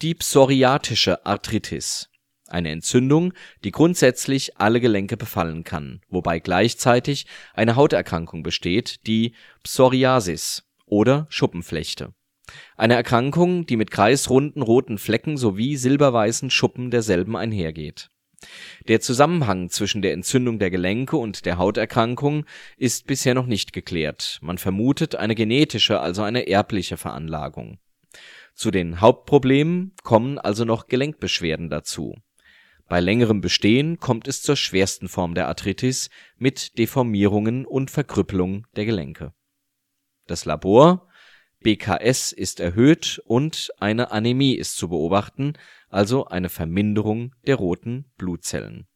die psoriatische Arthritis, eine Entzündung, die grundsätzlich alle Gelenke befallen kann, wobei gleichzeitig eine Hauterkrankung besteht, die Psoriasis oder Schuppenflechte. Eine Erkrankung, die mit kreisrunden roten Flecken sowie silberweißen Schuppen derselben einhergeht. Der Zusammenhang zwischen der Entzündung der Gelenke und der Hauterkrankung ist bisher noch nicht geklärt. Man vermutet eine genetische, also eine erbliche Veranlagung. Zu den Hauptproblemen kommen also noch Gelenkbeschwerden dazu. Bei längerem Bestehen kommt es zur schwersten Form der Arthritis mit Deformierungen und Verkrüppelung der Gelenke. Das Labor: BKS ist erhöht und eine Anämie ist zu beobachten, also eine Verminderung der roten Blutzellen